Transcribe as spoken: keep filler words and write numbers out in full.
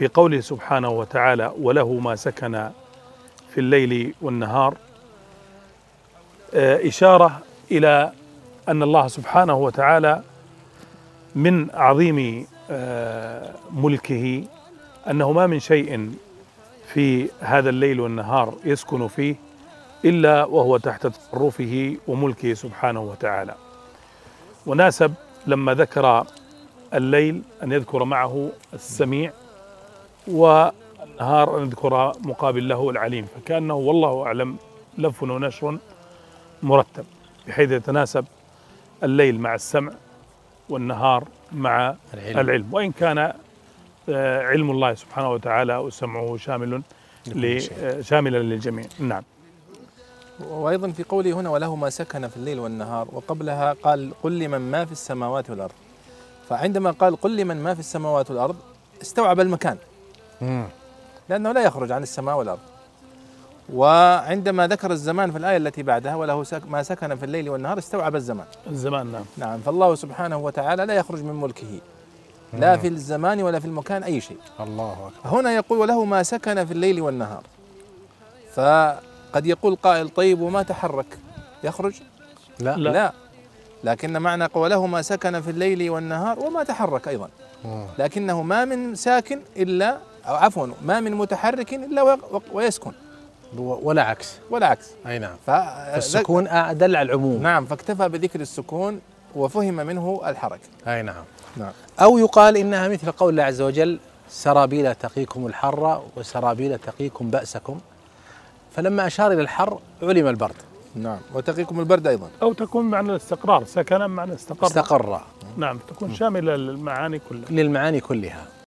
في قوله سبحانه وتعالى وله ما سكن في الليل والنهار إشارة إلى أن الله سبحانه وتعالى من عظيم ملكه أنه ما من شيء في هذا الليل والنهار يسكن فيه إلا وهو تحت تصرفه وملكه سبحانه وتعالى. وناسب لما ذكر الليل أن يذكر معه السميع، والنهار أن يذكر مقابل له العليم، فكأنه والله أعلم لف ونشر مرتب بحيث يتناسب الليل مع السمع والنهار مع العلم, العلم. وإن كان علم الله سبحانه وتعالى وسمعه شامل شاملا للجميع. نعم. وأيضا في قوله هنا وله ما سكن في الليل والنهار، وقبلها قال قل لمن ما في السماوات والأرض، فعندما قال قل لمن ما في السماوات والأرض استوعب المكان لأنه لا يخرج عن السماء والأرض. وعندما ذكر الزمان في الآية التي بعدها وله ما سكن في الليل والنهار استوعب الزمان الزمان نعم. نعم. فالله سبحانه وتعالى لا يخرج من ملكه لا في الزمان ولا في المكان أي شيء. الله أكبر. هنا يقول وله ما سكن في الليل والنهار، فقد يقول قائل طيب وما تحرك يخرج؟ لا لا, لا. لكن معنى وله ما سكن في الليل والنهار وما تحرك أيضا، لكنه ما من ساكن إلا أو عفوا ما من متحرك إلا ويسكن، ولا عكس ولا عكس. أي نعم. فالسكون أدل على العموم. نعم، فاكتفى بذكر السكون وفهم منه الحركة. أي نعم. نعم. أو يقال إنها مثل قول الله عز وجل سرابيل تقيكم الحر وسرابيل تقيكم بأسكم، فلما أشار إلى الحر علم البرد. نعم، وتقيكم البرد أيضا. أو تكون معنى الاستقرار، سكنا معنى استقر استقر. نعم، تكون شاملة للمعاني كلها للمعاني كلها.